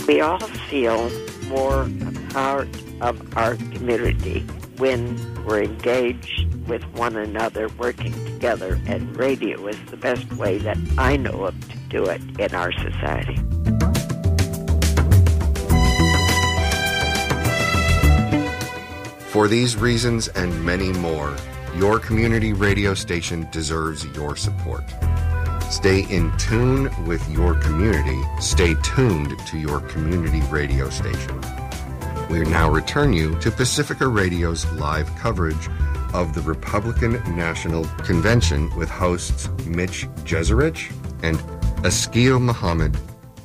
We all feel more a part of our community when we're engaged with one another, working together, and radio is the best way that I know of to do it in our society. For these reasons and many more, your community radio station deserves your support. Stay in tune with your community. Stay tuned to your community radio station. We now return you to Pacifica Radio's live coverage of the Republican National Convention with hosts Mitch Jeserich and Askia Muhammad.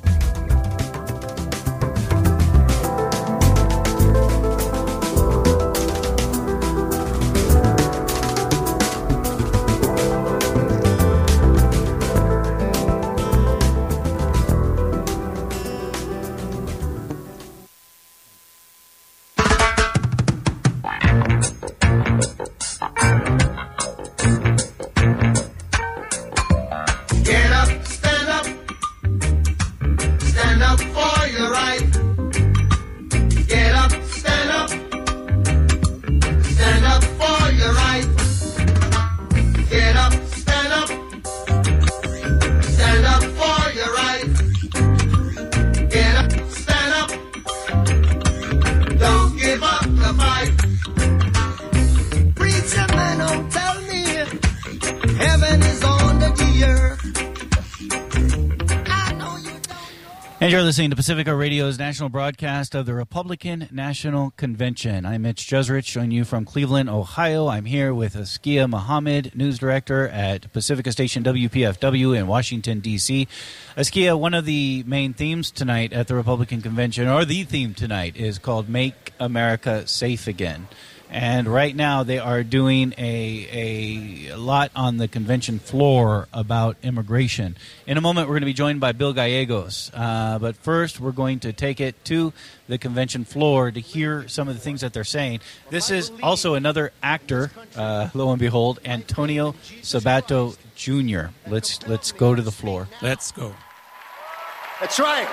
You're listening to Pacifica Radio's national broadcast of the Republican National Convention. I'm Mitch Jeserich, joining you from Cleveland, Ohio. I'm here with Askia Muhammad, news director at Pacifica Station WPFW in Washington, D.C. Askia, one of the main themes tonight at the Republican Convention, or the theme tonight, is called Make America Safe Again. And right now they are doing a lot on the convention floor about immigration. In a moment, we're going to be joined by Bill Gallegos. But first, we're going to take it to the convention floor to hear some of the things that they're saying. This is also another actor, lo and behold, Antonio Sabato Jr. Let's go to the floor. Let's go. That's right.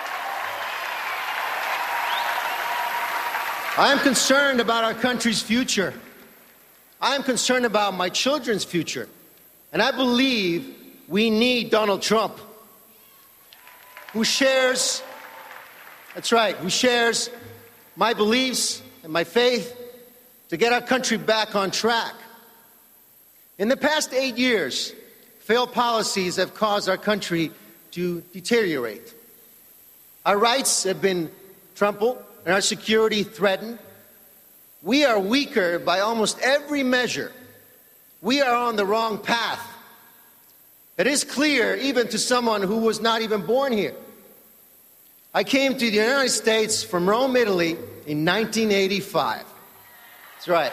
I am concerned about our country's future. I am concerned about my children's future. And I believe we need Donald Trump, who shares, that's right, who shares my beliefs and my faith to get our country back on track. In the past 8 years, failed policies have caused our country to deteriorate. Our rights have been trampled and our security threatened. We are weaker by almost every measure. We are on the wrong path. It is clear even to someone who was not even born here. I came to the United States from Rome, Italy in 1985. That's right.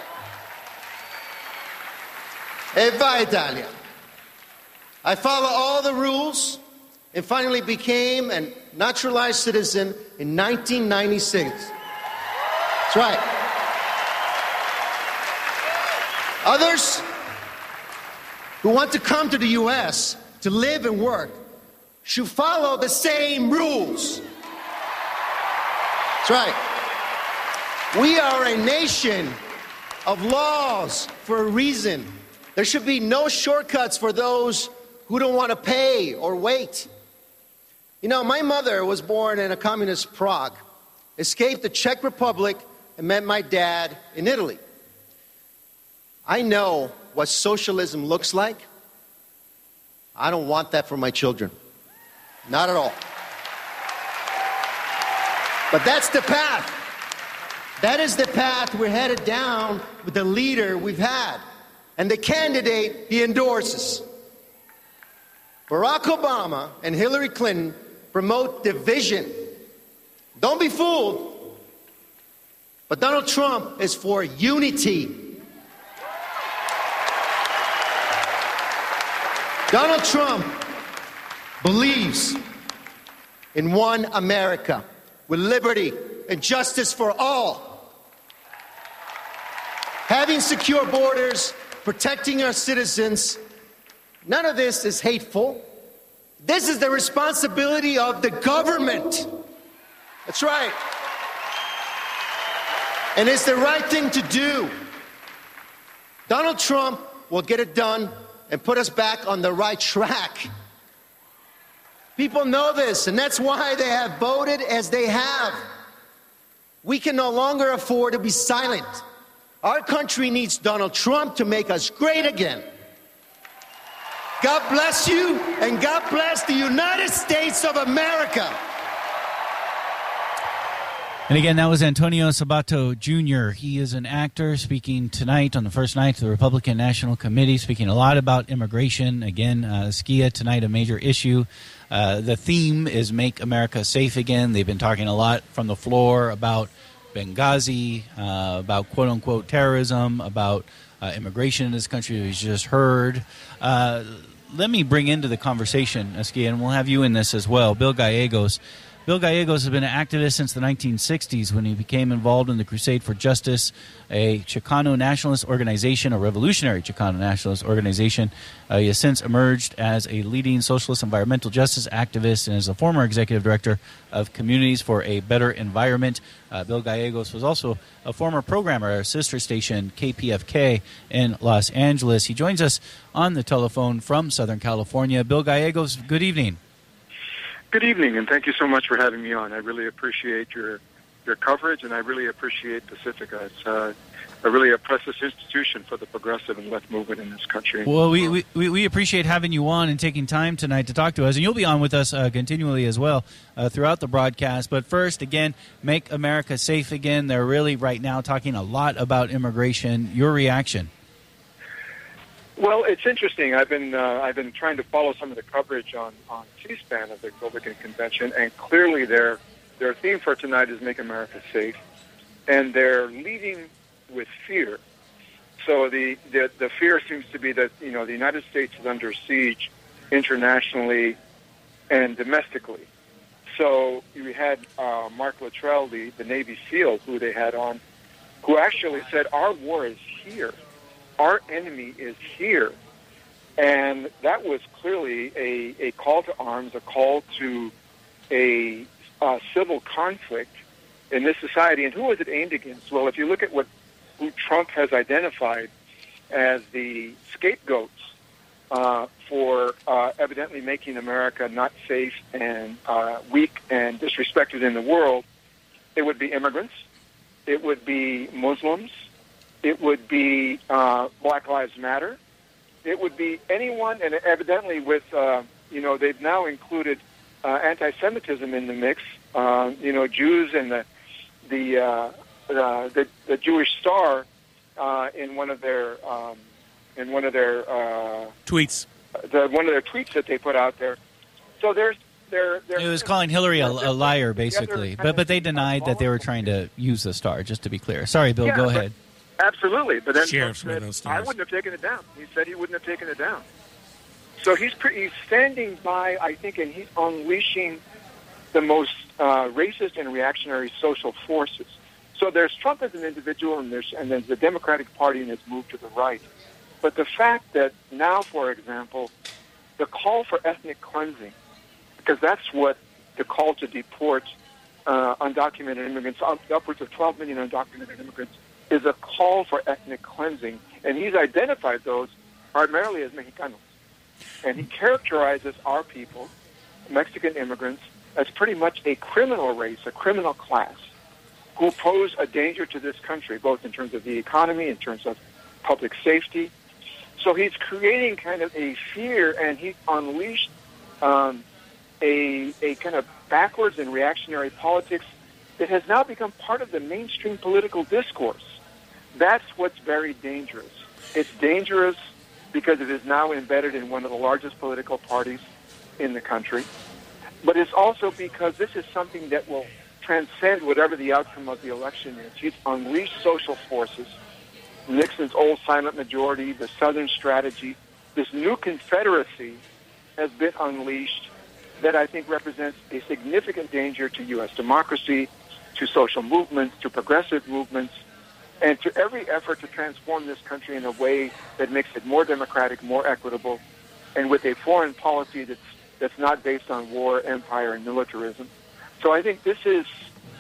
E va Italia. I followed all the rules and finally became a naturalized citizen in 1996. That's right. Others who want to come to the U.S. to live and work should follow the same rules. That's right. We are a nation of laws for a reason. There should be no shortcuts for those who don't want to pay or wait. You know, my mother was born in a communist Prague, escaped the Czech Republic, and met my dad in Italy. I know what socialism looks like. I don't want that for my children. Not at all. But that's the path. That is the path we're headed down with the leader we've had and the candidate he endorses. Barack Obama and Hillary Clinton promote division. Don't be fooled. But Donald Trump is for unity. Donald Trump believes in one America with liberty and justice for all. Having secure borders, protecting our citizens, none of this is hateful. This is the responsibility of the government. That's right. And it's the right thing to do. Donald Trump will get it done and put us back on the right track. People know this, and that's why they have voted as they have. We can no longer afford to be silent. Our country needs Donald Trump to make us great again. God bless you, and God bless the United States of America. And again, that was Antonio Sabato Jr. He is an actor speaking tonight on the first night of the Republican National Committee, speaking a lot about immigration. Again, Skia, tonight a major issue. The theme is Make America Safe Again. They've been talking a lot from the floor about Benghazi, about quote-unquote terrorism, about immigration in this country we just heard. Let me bring into the conversation, Skia, and we'll have you in this as well, Bill Gallegos. Bill Gallegos has been an activist since the 1960s when he became involved in the Crusade for Justice, a Chicano nationalist organization, a revolutionary Chicano nationalist organization. He has since emerged as a leading socialist environmental justice activist and is a former executive director of Communities for a Better Environment. Bill Gallegos was also a former programmer at our sister station, KPFK, in Los Angeles. He joins us on the telephone from Southern California. Bill Gallegos, good evening. Good evening, and thank you so much for having me on. I really appreciate your coverage, and I really appreciate Pacifica. It's really a precious institution for the progressive and left movement in this country. Well, we appreciate having you on and taking time tonight to talk to us, and you'll be on with us continually as well throughout the broadcast. But first, again, Make America Safe Again. They're really right now talking a lot about immigration. Your reaction? Well, it's interesting. I've been trying to follow some of the coverage on C-SPAN of the Republican Convention, and clearly their theme for tonight is Make America Safe, and they're leading with fear. So the fear seems to be that the United States is under siege internationally and domestically. So you had Mark Luttrell, the Navy SEAL, who they had on, who actually said our war is here. Our enemy is here. And that was clearly a call to arms, a call to a civil conflict in this society. And who was it aimed against? Well, if you look at who Trump has identified as the scapegoats for evidently making America not safe and weak and disrespected in the world, it would be immigrants, it would be Muslims, it would be Black Lives Matter. It would be anyone, and evidently with, they've now included anti-Semitism in the mix. Jews and the Jewish Star in one of their tweets. One of their tweets that they put out there. So it was calling Hillary a liar, basically, but they denied that they were trying to use the star. Just to be clear. Sorry, Bill. Go ahead. Absolutely, but then Sheriff's said, those I wouldn't have taken it down. He said he wouldn't have taken it down. So he's standing by, I think, and he's unleashing the most racist and reactionary social forces. So there's Trump as an individual, and there's the Democratic Party and its move to the right. But the fact that now, for example, the call for ethnic cleansing, because that's what the call to deport undocumented immigrants, upwards of 12 million undocumented immigrants, is a call for ethnic cleansing, and he's identified those primarily as Mexicanos. And he characterizes our people, Mexican immigrants, as pretty much a criminal race, a criminal class, who pose a danger to this country, both in terms of the economy, in terms of public safety. So he's creating kind of a fear, and he's unleashed a kind of backwards and reactionary politics that has now become part of the mainstream political discourse. That's what's very dangerous. It's dangerous because it is now embedded in one of the largest political parties in the country. But it's also because this is something that will transcend whatever the outcome of the election is. He's unleashed social forces, Nixon's old silent majority, the Southern strategy. This new Confederacy has been unleashed that I think represents a significant danger to U.S. democracy, to social movements, to progressive movements, and to every effort to transform this country in a way that makes it more democratic, more equitable, and with a foreign policy that's not based on war, empire, and militarism. So I think this is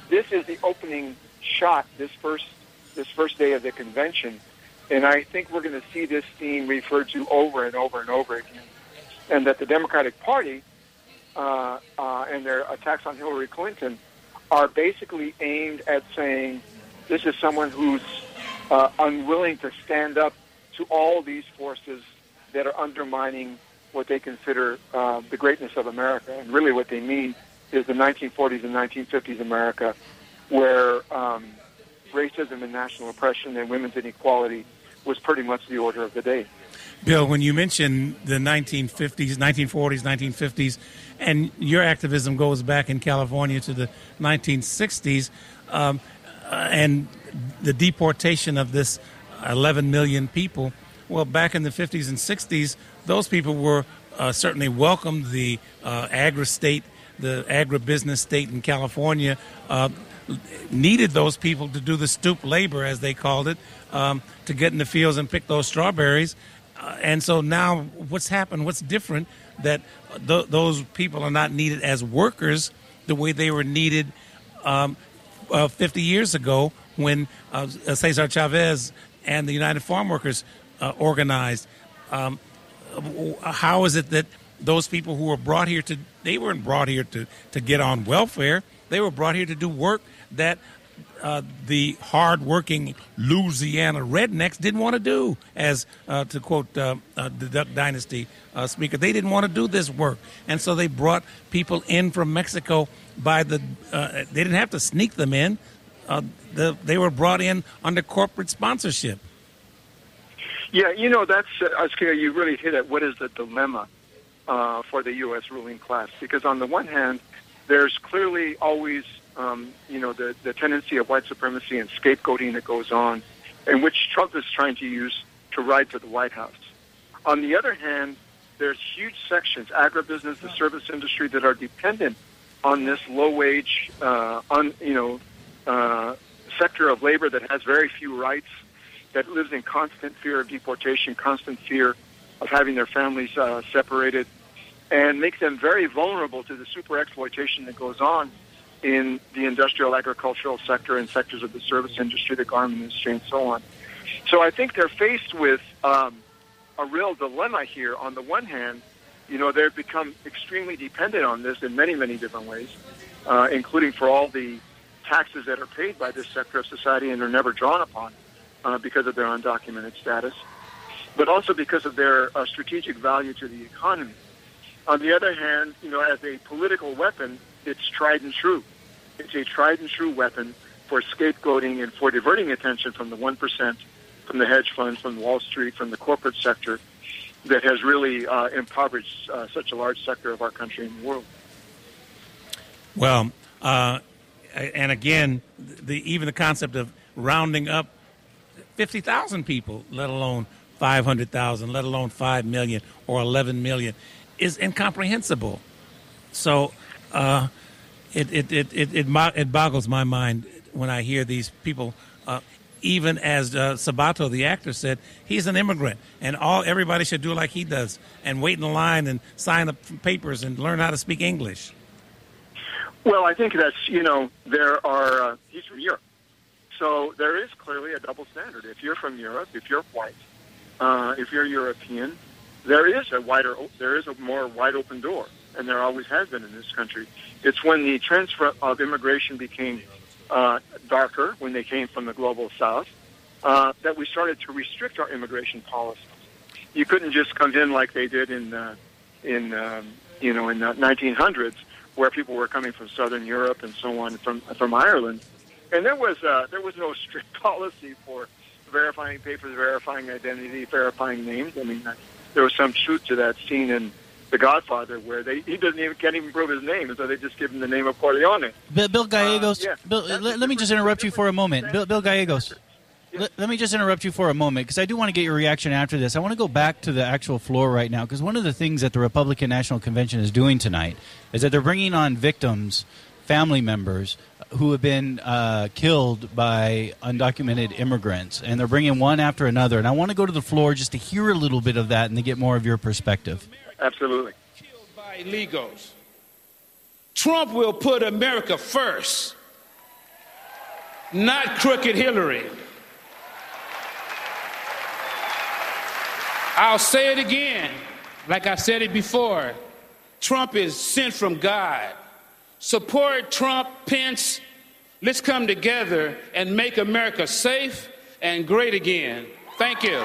this is the opening shot this first day of the convention, and I think we're going to see this theme referred to over and over and over again, and that the Democratic Party and their attacks on Hillary Clinton are basically aimed at saying this is someone who's unwilling to stand up to all these forces that are undermining what they consider the greatness of America. And really what they mean is the 1940s and 1950s America, where racism and national oppression and women's inequality was pretty much the order of the day. Bill, when you mention the 1950s, 1940s, 1950s, and your activism goes back in California to the 1960s, and the deportation of this 11 million people, well, back in the 50s and 60s, those people were certainly welcomed. The agri-state, the agribusiness state in California needed those people to do the stoop labor, as they called it, to get in the fields and pick those strawberries. And so now what's happened, what's different, that those people are not needed as workers the way they were needed 50 years ago when Cesar Chavez and the United Farm Workers organized. How is it that those people who were brought here they weren't brought here to get on welfare. They were brought here to do work that the hard-working Louisiana rednecks didn't want to do, as to quote the Duck Dynasty speaker. They didn't want to do this work. And so they brought people in from Mexico they didn't have to sneak them in. They were brought in under corporate sponsorship. Yeah, that's, Oscar, you really hit at what is the dilemma for the U.S. ruling class. Because on the one hand, there's clearly always, the tendency of white supremacy and scapegoating that goes on, and which Trump is trying to use to ride to the White House. On the other hand, there's huge sections, agribusiness, the service industry, that are dependent on this low-wage, sector of labor that has very few rights, that lives in constant fear of deportation, constant fear of having their families separated, and make them very vulnerable to the super exploitation that goes on in the industrial agricultural sector and sectors of the service industry, the garment industry, and so on. So I think they're faced with a real dilemma here. On the one hand, they've become extremely dependent on this in many, many different ways, including for all the taxes that are paid by this sector of society and are never drawn upon because of their undocumented status, but also because of their strategic value to the economy. On the other hand, as a political weapon, it's tried and true. It's a tried and true weapon for scapegoating and for diverting attention from the 1%, from the hedge funds, from Wall Street, from the corporate sector that has really impoverished such a large sector of our country and the world. Well, and again, even the concept of rounding up 50,000 people, let alone 500,000, let alone 5 million or 11 million, is incomprehensible. So it boggles my mind when I hear these people. Even as Sabato, the actor, said, he's an immigrant, and everybody should do like he does and wait in line and sign up for papers and learn how to speak English. Well, I think that's, there are, he's from Europe. So there is clearly a double standard. If you're from Europe, if you're white, if you're European, there is a more wide open door, and there always has been in this country. It's when the transfer of immigration became darker, when they came from the global south, that we started to restrict our immigration policies. You couldn't just come in like they did in the 1900s, where people were coming from Southern Europe and so on, from Ireland, and there was no strict policy for verifying papers, verifying identity, verifying names. I mean, there was some truth to that scene in The Godfather, where he can't even prove his name, and so they just give him the name of Corleone. Bill Gallegos, let me just interrupt you for a moment. Bill Gallegos, let me just interrupt you for a moment, because I do want to get your reaction after this. I want to go back to the actual floor right now, because one of the things that the Republican National Convention is doing tonight is that they're bringing on victims, family members, who have been killed by undocumented immigrants, and they're bringing one after another. And I want to go to the floor just to hear a little bit of that and to get more of your perspective. Absolutely. Killed by illegals. Trump will put America first. not crooked Hillary. I'll say it again, like I said it before. Trump is sent from God. Support Trump, Pence. Let's come together and make America safe and great again. Thank you.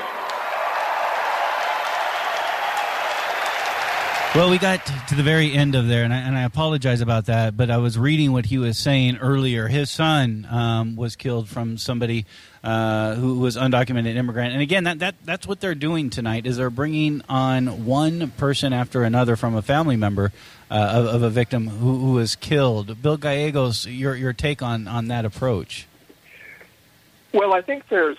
Well, we got to the very end of there, and I apologize about that, but I was reading what he was saying earlier. His son was killed from somebody who was undocumented immigrant. And again, that's what they're doing tonight, is they're bringing on one person after another from a family member of a victim who was killed. Bill Gallegos, your take on that approach? Well, I think there's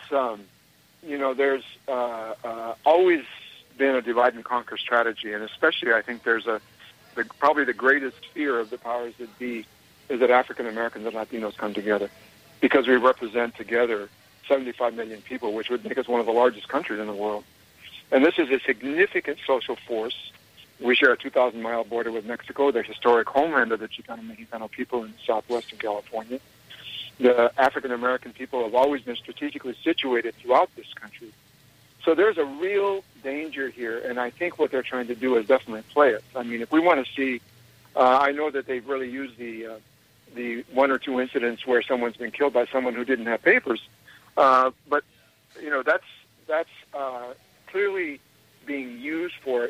always been a divide and conquer strategy, and especially I think there's probably the greatest fear of the powers that be is that African Americans and Latinos come together, because we represent together 75 million people, which would make us one of the largest countries in the world. And this is a significant social force. We share a 2,000-mile border with Mexico, the historic homeland of the Chicano Mexicano people in southwestern California. The African American people have always been strategically situated throughout this country. So there's a real danger here, and I think what they're trying to do is definitely play it. I mean, if we want to see, I know that they've really used the one or two incidents where someone's been killed by someone who didn't have papers, but that's clearly being used for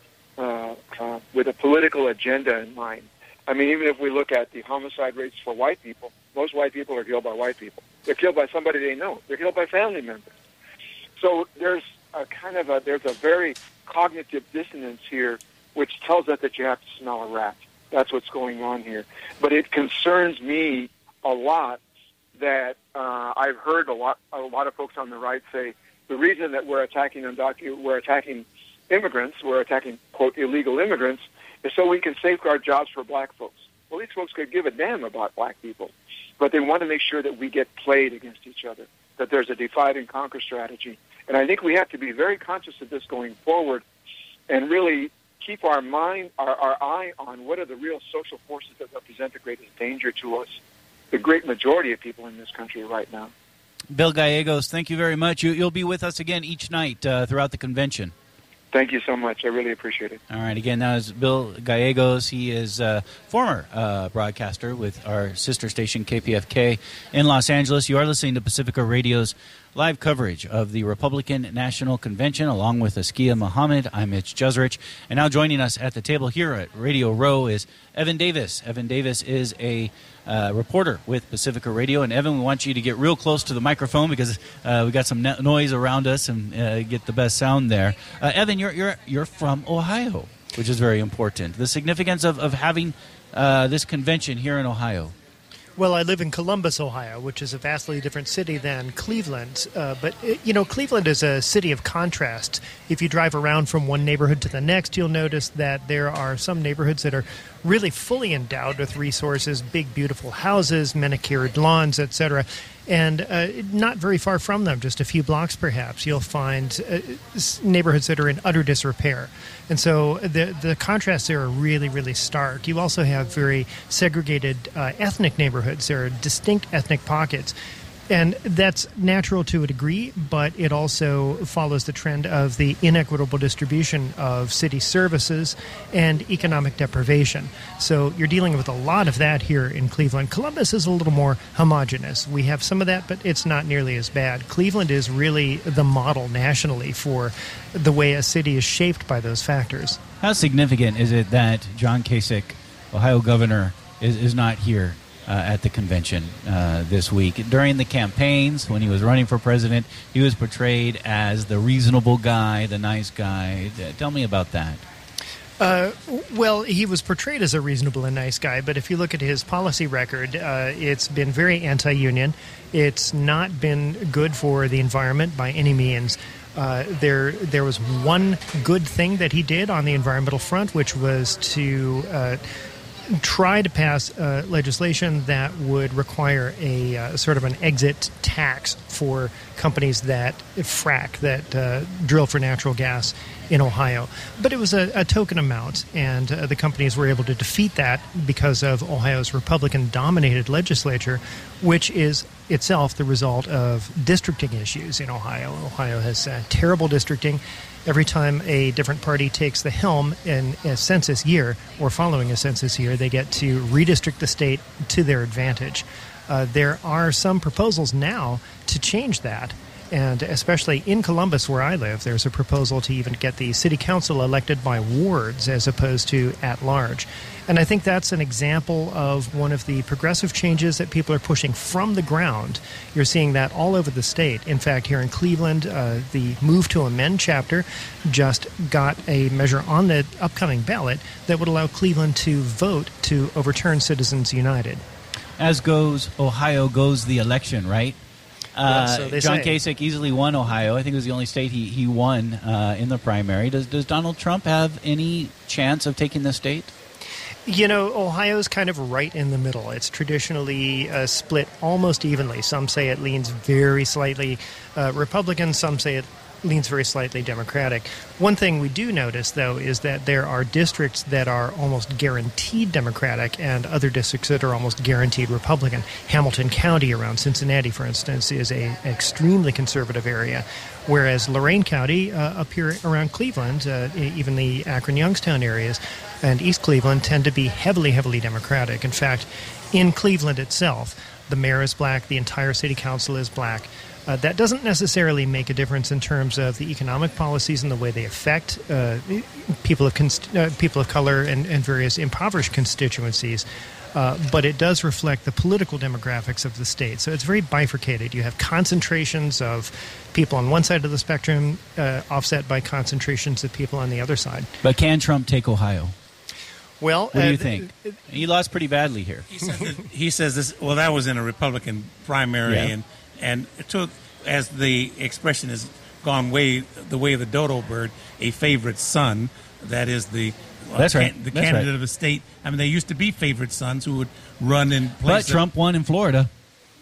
with a political agenda in mind. I mean, even if we look at the homicide rates for white people, most white people are killed by white people. They're killed by somebody they know. They're killed by family members. So there's a very cognitive dissonance here, which tells us that you have to smell a rat. That's what's going on here. But it concerns me a lot that I've heard a lot of folks on the right say the reason that we're attacking immigrants, we're attacking, quote, illegal immigrants, is so we can safeguard jobs for black folks. Well, these folks could give a damn about black people, but they want to make sure that we get played against each other, that there's a divide and conquer strategy. And I think we have to be very conscious of this going forward and really keep our eye on what are the real social forces that represent the greatest danger to us, the great majority of people in this country right now. Bill Gallegos, thank you very much. You'll be with us again each night throughout the convention. Thank you so much. I really appreciate it. All right. Again, that is Bill Gallegos. He is a former broadcaster with our sister station, KPFK, in Los Angeles. You are listening to Pacifica Radio's live coverage of the Republican National Convention, along with Askia Muhammad. I'm Mitch Jeserich. And now joining us at the table here at Radio Row is Evan Davis. Evan Davis is a reporter with Pacifica Radio. And Evan, we want you to get real close to the microphone because we got some noise around us and get the best sound there. Evan, you're from Ohio, which is very important. The significance of having this convention here in Ohio. Well, I live in Columbus, Ohio, which is a vastly different city than Cleveland. But Cleveland is a city of contrast. If you drive around from one neighborhood to the next, you'll notice that there are some neighborhoods that are really fully endowed with resources, big, beautiful houses, manicured lawns, etc. And not very far from them, just a few blocks perhaps, you'll find neighborhoods that are in utter disrepair. And so the contrasts there are really, really stark. You also have very segregated ethnic neighborhoods. There are distinct ethnic pockets. And that's natural to a degree, but it also follows the trend of the inequitable distribution of city services and economic deprivation. So you're dealing with a lot of that here in Cleveland. Columbus is a little more homogeneous. We have some of that, but it's not nearly as bad. Cleveland is really the model nationally for the way a city is shaped by those factors. How significant is it that John Kasich, Ohio governor, is not here at the convention this week? During the campaigns, when he was running for president, he was portrayed as the reasonable guy, the nice guy. Tell me about that. Well, he was portrayed as a reasonable and nice guy, but if you look at his policy record, it's been very anti-union. It's not been good for the environment by any means. There was one good thing that he did on the environmental front, which was to try to pass legislation that would require a sort of an exit tax for companies that frack, that drill for natural gas in Ohio. But it was a token amount, and the companies were able to defeat that because of Ohio's Republican-dominated legislature, which is itself the result of districting issues in Ohio. Ohio has terrible districting. Every time a different party takes the helm in a census year or following a census year, they get to redistrict the state to their advantage. There are some proposals now to change that. And especially in Columbus, where I live, there's a proposal to even get the city council elected by wards as opposed to at large. And I think that's an example of one of the progressive changes that people are pushing from the ground. You're seeing that all over the state. In fact, here in Cleveland, the Move to Amend chapter just got a measure on the upcoming ballot that would allow Cleveland to vote to overturn Citizens United. As goes Ohio, goes the election, right? So John say. Kasich easily won Ohio. I think it was the only state he won in the primary. Does Donald Trump have any chance of taking the state? You know, Ohio's kind of right in the middle. It's traditionally split almost evenly. Some say it leans very slightly Republican. Some say it leans very slightly Democratic. One thing we do notice, though, is that there are districts that are almost guaranteed Democratic and other districts that are almost guaranteed Republican. Hamilton County around Cincinnati, for instance, is an extremely conservative area, whereas Lorain County up here around Cleveland, even the Akron-Youngstown areas, and East Cleveland tend to be heavily, heavily Democratic. In fact, in Cleveland itself, the mayor is black, the entire city council is black. That doesn't necessarily make a difference in terms of the economic policies and the way they affect people of color and various impoverished constituencies. But it does reflect the political demographics of the state. So it's very bifurcated. You have concentrations of people on one side of the spectrum offset by concentrations of people on the other side. But can Trump take Ohio? Well, what do you think? He lost pretty badly here. He says this. Well, that was in a Republican primary, Yeah. and it took, as the expression has gone the way of the dodo bird, a favorite son. That is the That's right. The That's candidate right. of the state. I mean, they used to be favorite sons who would run in But places. Trump won in Florida.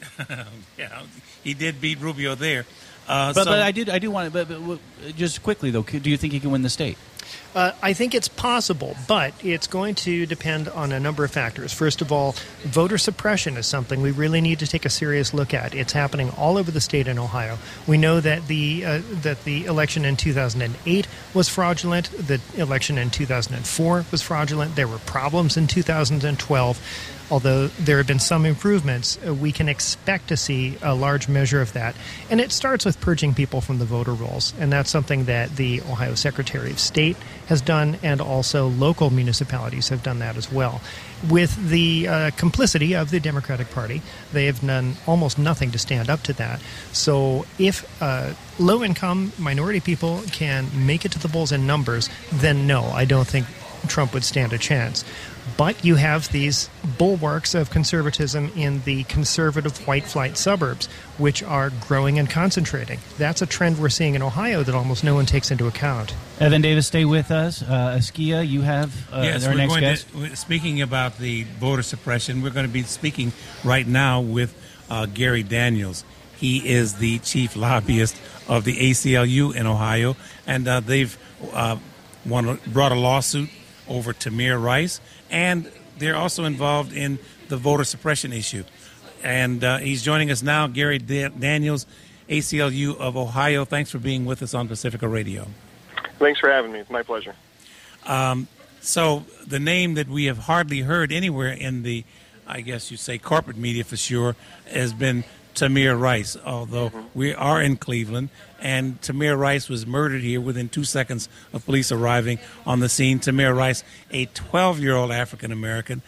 Yeah, he did beat Rubio there. But I do want to. But just quickly though, do you think he can win the state? I think it's possible, but it's going to depend on a number of factors. First of all, voter suppression is something we really need to take a serious look at. It's happening all over the state in Ohio. We know that the election in 2008 was fraudulent. The election in 2004 was fraudulent. There were problems in 2012. Although there have been some improvements, we can expect to see a large measure of that. And it starts with purging people from the voter rolls. And that's something that the Ohio Secretary of State has done, and also local municipalities have done that as well. With the complicity of the Democratic Party, they have done almost nothing to stand up to that. So if low-income minority people can make it to the polls in numbers, then no, I don't think Trump would stand a chance. But you have these bulwarks of conservatism in the conservative white flight suburbs, which are growing and concentrating. That's a trend we're seeing in Ohio that almost no one takes into account. Evan Davis, stay with us. Askia, you have Yes, our we're next going guest. speaking about the voter suppression, we're going to be speaking right now with Gary Daniels. He is the chief lobbyist of the ACLU in Ohio, and they've brought a lawsuit over Tamir Rice, and they're also involved in the voter suppression issue. And he's joining us now, Gary Daniels, ACLU of Ohio. Thanks for being with us on Pacifica Radio. Thanks for having me. It's my pleasure. So the name that we have hardly heard anywhere in the, I guess you say, corporate media for sure, has been Tamir Rice, although we are in Cleveland, and Tamir Rice was murdered here within 2 seconds of police arriving on the scene. Tamir Rice, a 12-year-old African-American.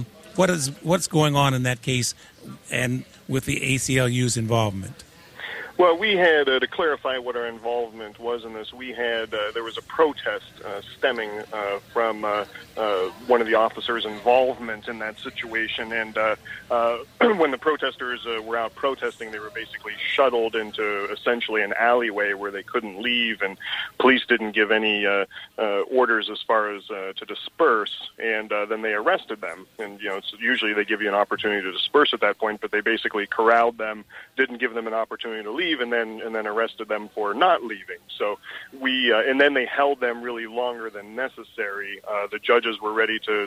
What's going on in that case and with the ACLU's involvement? Well, we had, to clarify what our involvement was in this, we had, there was a protest stemming from one of the officers' involvement in that situation, and when the protesters were out protesting, they were basically shuttled into essentially an alleyway where they couldn't leave, and police didn't give any orders as far as to disperse, and then they arrested them. And, it's, usually they give you an opportunity to disperse at that point, but they basically corralled them, didn't give them an opportunity to leave, and then arrested them for not leaving. So we and then they held them really longer than necessary. The judges were ready to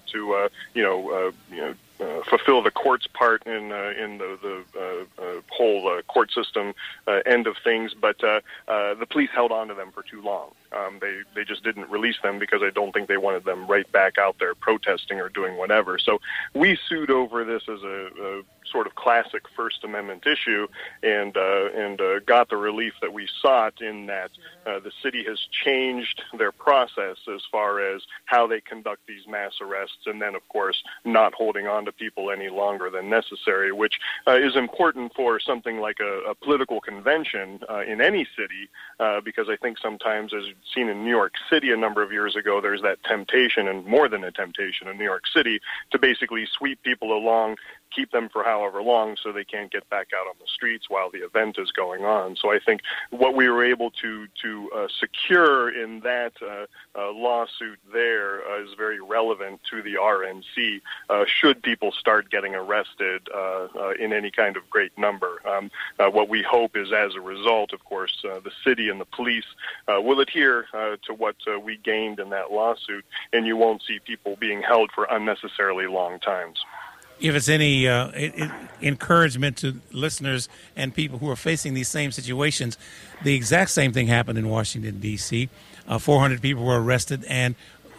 fulfill the court's part in the whole court system end of things, but the police held on to them for too long. They just didn't release them because I don't think they wanted them right back out there protesting or doing whatever. So we sued over this as a sort of classic First Amendment issue, and got the relief that we sought in that the city has changed their process as far as how they conduct these mass arrests, and then, of course, not holding on to people any longer than necessary, which is important for something like a political convention in any city, because I think sometimes, as seen in New York City a number of years ago, there's that temptation, and more than a temptation in New York City, to basically sweep people along, keep them for however long so they can't get back out on the streets while the event is going on. So I think what we were able to secure in that lawsuit there is very relevant to the RNC should people start getting arrested in any kind of great number. What we hope is, as a result, of course, the city and the police will adhere to what we gained in that lawsuit, and you won't see people being held for unnecessarily long times. If it's any encouragement to listeners and people who are facing these same situations, the exact same thing happened in Washington, D.C. 400 people were arrested and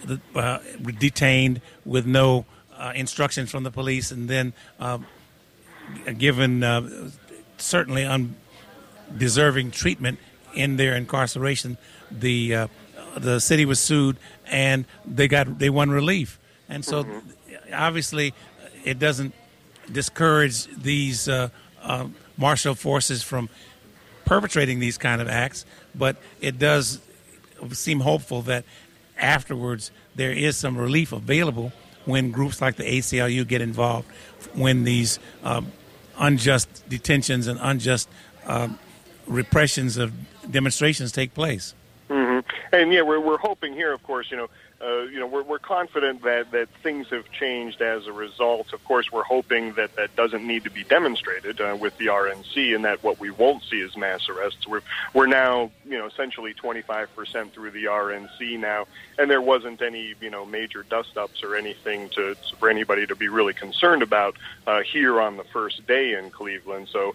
detained with no instructions from the police, and then given certainly undeserving treatment in their incarceration. The city was sued, and they won relief. And so, obviously, it doesn't discourage these martial forces from perpetrating these kind of acts, but it does seem hopeful that afterwards there is some relief available when groups like the ACLU get involved, when these unjust detentions and unjust repressions of demonstrations take place. And yeah, we're hoping here, of course, we're confident that things have changed as a result. Of course, we're hoping that doesn't need to be demonstrated with the RNC, and that what we won't see is mass arrests. We're now, essentially 25% through the RNC now, and there wasn't any, major dust-ups or anything for anybody to be really concerned about here on the first day in Cleveland. So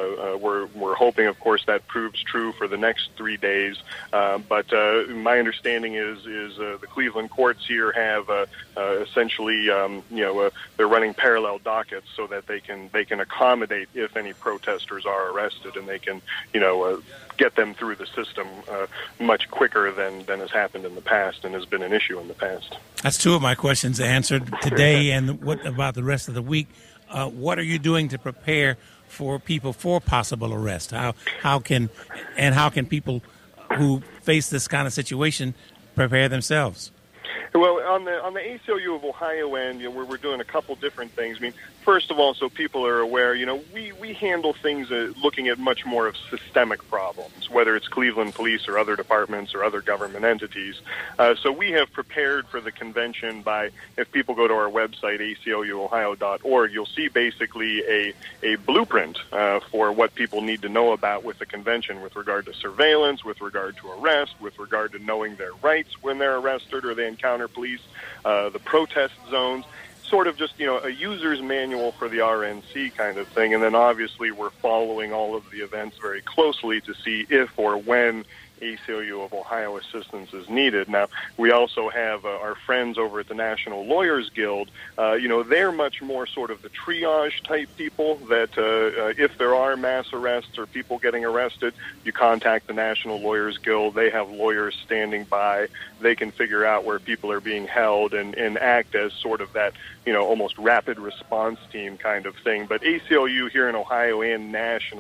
we're hoping, of course, that proves true for the next 3 days. But my understanding is the Cleveland courts here have essentially, they're running parallel dockets so that they can accommodate if any protesters are arrested, and they can, get them through the system much quicker than has happened in the past and has been an issue in the past. That's two of my questions answered today. And what about the rest of the week? What are you doing to prepare for people for possible arrest? How can people who face this kind of situation prepare themselves? Well, on the ACLU of Ohio end, we're doing a couple different things. I mean, first of all, so people are aware, we handle things looking at much more of systemic problems, whether it's Cleveland Police or other departments or other government entities. So we have prepared for the convention by, if people go to our website, acluohio.org, you'll see basically a blueprint for what people need to know about with the convention with regard to surveillance, with regard to arrest, with regard to knowing their rights when they're arrested or they encounter police, the protest zones, sort of just, a user's manual for the RNC kind of thing. And then obviously we're following all of the events very closely to see if or when ACLU of Ohio assistance is needed. Now, we also have our friends over at the National Lawyers Guild. They're much more sort of the triage type people that if there are mass arrests or people getting arrested, you contact the National Lawyers Guild. They have lawyers standing by. They can figure out where people are being held and act as sort of that, almost rapid response team kind of thing. But ACLU here in Ohio and nationally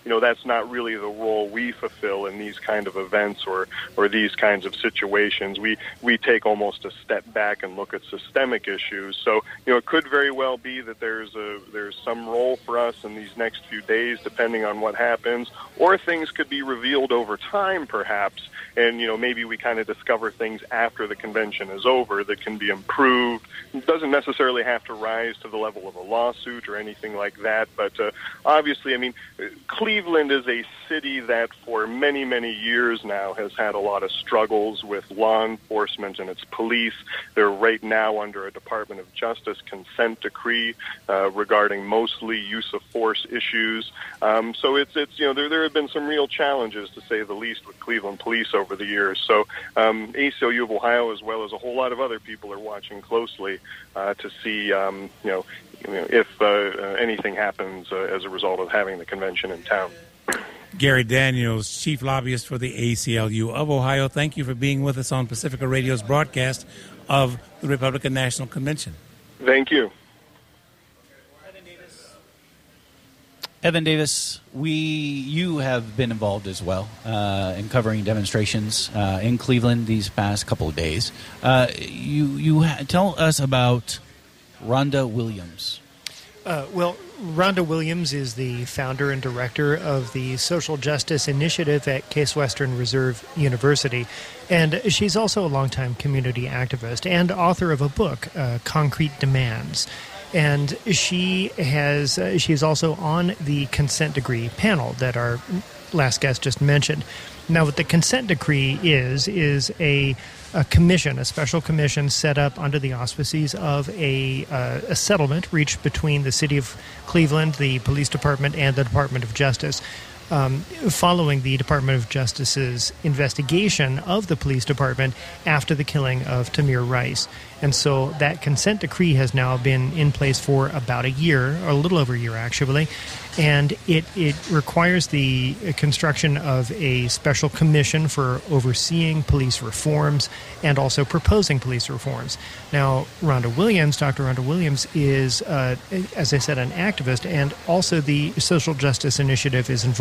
that's not really the role we fulfill in these kind of events or these kinds of situations. We take almost a step back and look at systemic issues. So, it could very well be that there's some role for us in these next few days, depending on what happens, or things could be revealed over time, perhaps. And, maybe we kind of discover things after the convention is over that can be improved. It doesn't necessarily have to rise to the level of a lawsuit or anything like that. But obviously, Cleveland is a city that for many, many years now has had a lot of struggles with law enforcement and its police. They're right now under a Department of Justice consent decree regarding mostly use of force issues. So it's there have been some real challenges, to say the least, with Cleveland police over the years. So ACLU of Ohio, as well as a whole lot of other people, are watching closely to see if anything happens as a result of having the convention in town. Gary Daniels, Chief Lobbyist for the ACLU of Ohio, thank you for being with us on Pacifica Radio's broadcast of the Republican National Convention. Thank you. Evan Davis, you have been involved as well in covering demonstrations in Cleveland these past couple of days. Tell us about Rhonda Williams. Well, Rhonda Williams is the founder and director of the Social Justice Initiative at Case Western Reserve University, and she's also a longtime community activist and author of a book, Concrete Demands. And she's also on the consent decree panel that our last guest just mentioned. Now, what the consent decree is a commission, a special commission set up under the auspices of a settlement reached between the City of Cleveland, the Police Department, and the Department of Justice. Following the Department of Justice's investigation of the police department after the killing of Tamir Rice. And so that consent decree has now been in place for about a year, or a little over a year actually, and it requires the construction of a special commission for overseeing police reforms and also proposing police reforms. Now, Dr. Rhonda Williams is, as I said, an activist, and also the Social Justice Initiative is involved